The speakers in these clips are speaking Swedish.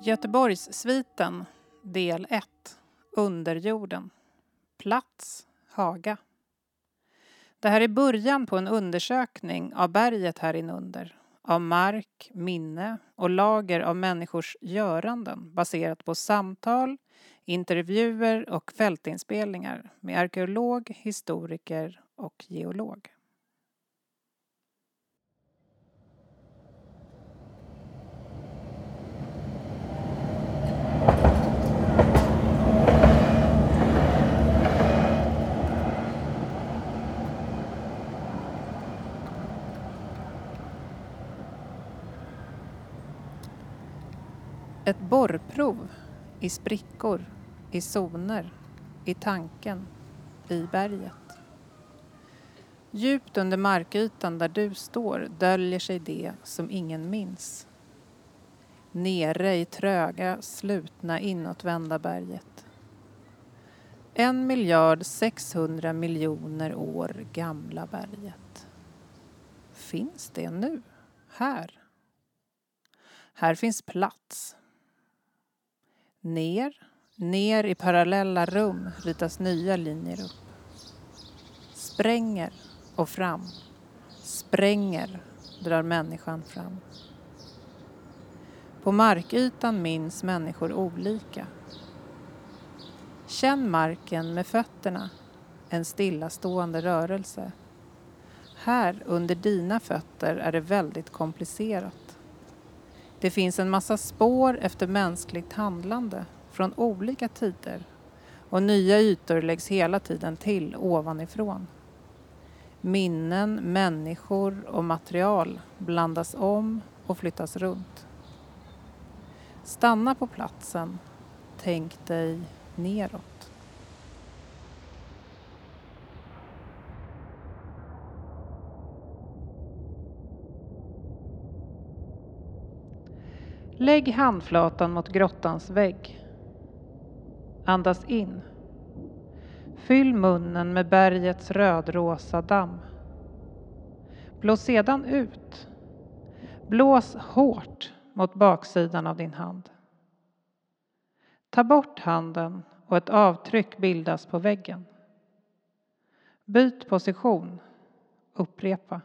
Göteborgssviten, del 1. Underjorden. Plats, Haga. Det här är början på en undersökning av berget här inunder. Av mark, minne och lager av människors göranden baserat på samtal, intervjuer och fältinspelningar med arkeolog, historiker och geolog. Ett borrprov i sprickor, i zoner, i tanken, i berget. Djupt under markytan där du står döljer sig det som ingen minns. Nere i tröga, slutna, inåtvända berget. 1,600,000,000 år gamla berget. Finns det nu? Här? Här finns plats. Ner i parallella rum ritas nya linjer upp. Spränger och fram. Spränger drar människan fram. På markytan minns människor olika. Känn marken med fötterna, en stillastående rörelse. Här under dina fötter är det väldigt komplicerat. Det finns en massa spår efter mänskligt handlande från olika tider och nya ytor läggs hela tiden till ovanifrån. Minnen, människor och material blandas om och flyttas runt. Stanna på platsen, tänk dig neråt. Lägg handflatan mot grottans vägg. Andas in. Fyll munnen med bergets rödrosa damm. Blås sedan ut. Blås hårt mot baksidan av din hand. Ta bort handen och ett avtryck bildas på väggen. Byt position. Upprepa.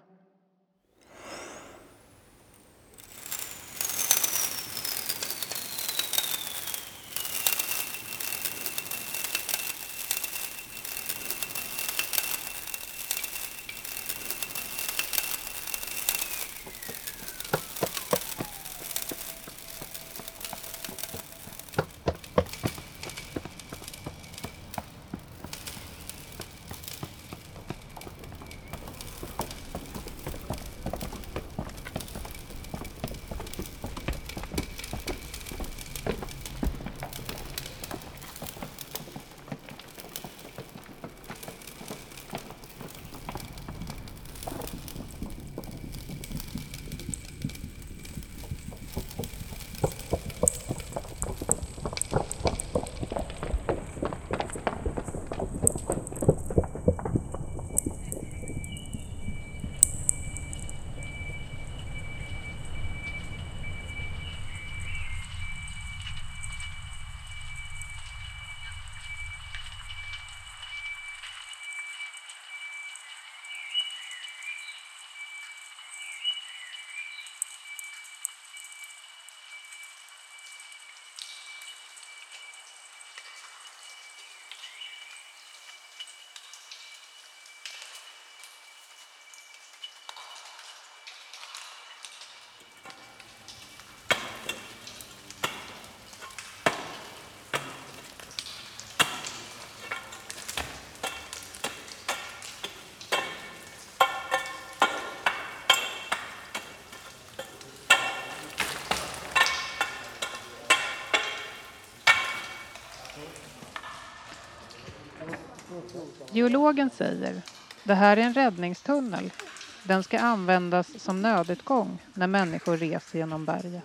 Geologen säger, det här är en räddningstunnel. Den ska användas som nödutgång när människor reser genom berget.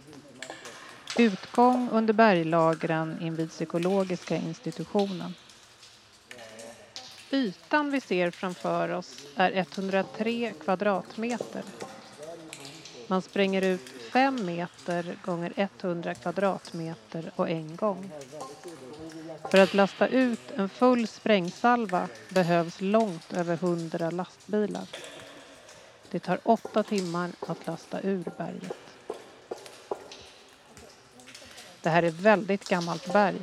Utgång under berglagren invid psykologiska institutionen. Ytan vi ser framför oss är 103 kvadratmeter. Man spränger ut 5 meter gånger 100 kvadratmeter och en gång. För att lasta ut en full sprängsalva behövs långt över 100 lastbilar. Det tar 8 timmar att lasta ur berget. Det här är ett väldigt gammalt berg.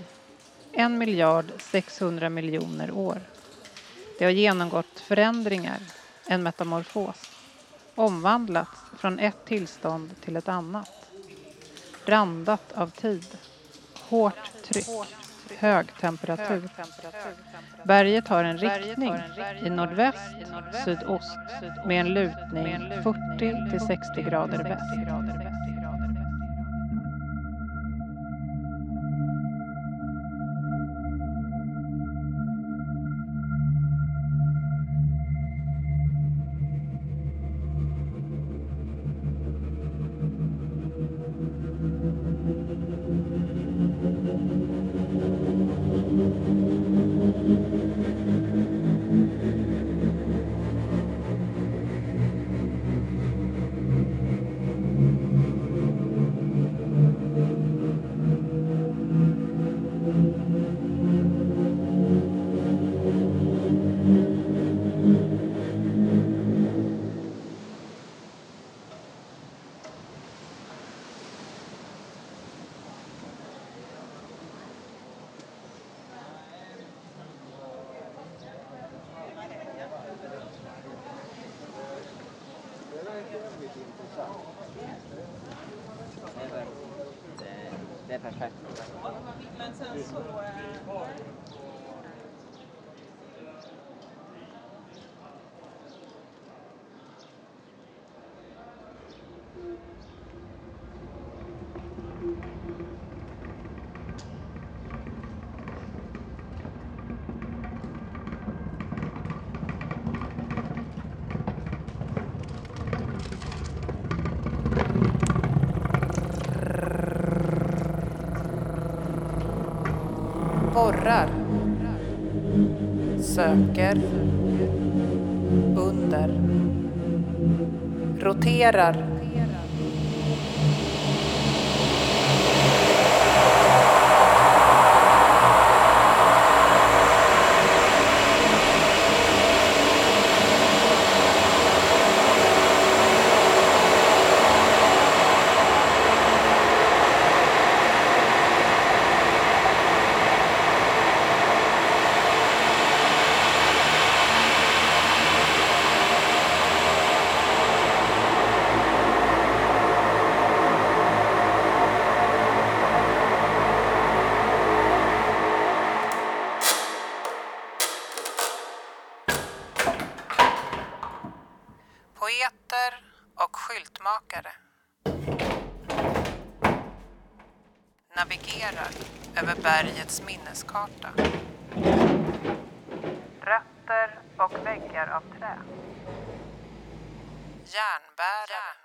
1,600 miljoner år. Det har genomgått förändringar, en metamorfos. Omvandlats från ett tillstånd till ett annat. Randat av tid. Hårt tryck. Hög temperatur. Berget har en riktning i nordväst, sydost med en lutning 40 till 60 grader väst. Det är perfekt. Men sen så... Borrar. Söker. Under. Roterar. Poeter och skyltmakare navigerar över bergets minneskarta. Rötter och väggar av trä. Järnbärare.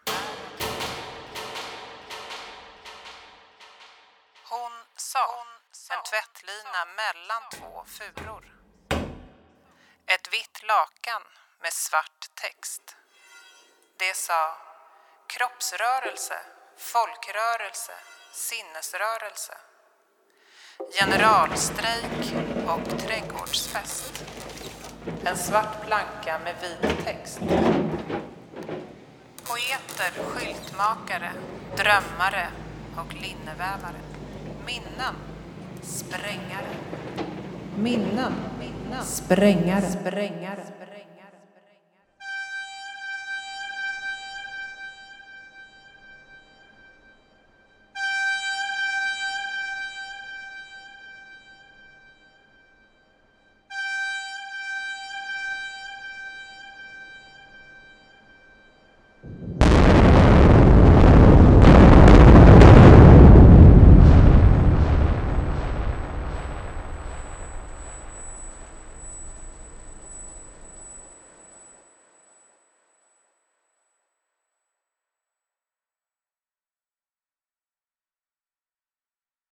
Hon sa en tvättlina mellan 2 furor. Ett vitt lakan med svart text. Det sa kroppsrörelse, folkrörelse, sinnesrörelse. Generalstrejk och trädgårdsfest. En svart planka med vit text. Poeter, skyltmakare, drömmare och linnevävare. Minnen, sprängare. Minnen, sprängare.